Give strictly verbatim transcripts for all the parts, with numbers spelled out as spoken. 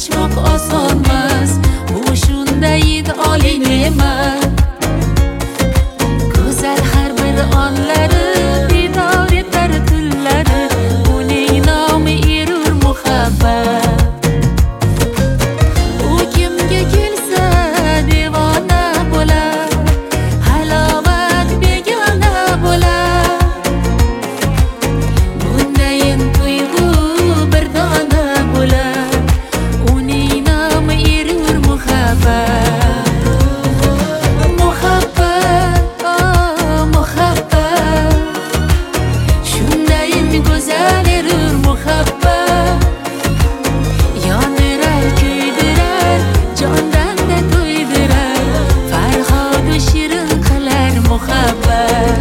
almashmoq osonmas, bu shunday oliy ne'mat. Go'zal har bir onlari bedor etar tunlari, uning nomi erur muhabbat. U kimga kelsa devona bo'lar, halovat begona bo'lar. Bundayin tuyg'u bir dona bo'lar, uning nomi erur muhabbat. Muhabbat, oh muhabbat, shundayin go'zal erur muhabbat. Yondirar, kuydirar, jondan-da to'ydirar, farhod shirin qilar muhabbat.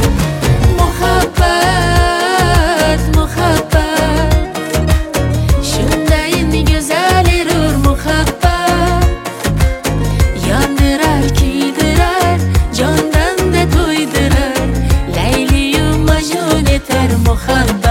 Muhabbat, muhabbat, shundayin go'zal erur muhabbat. Yondirar, kuydirar, jondan-da to'ydirar, Layli yu Majnun etar muhabbat.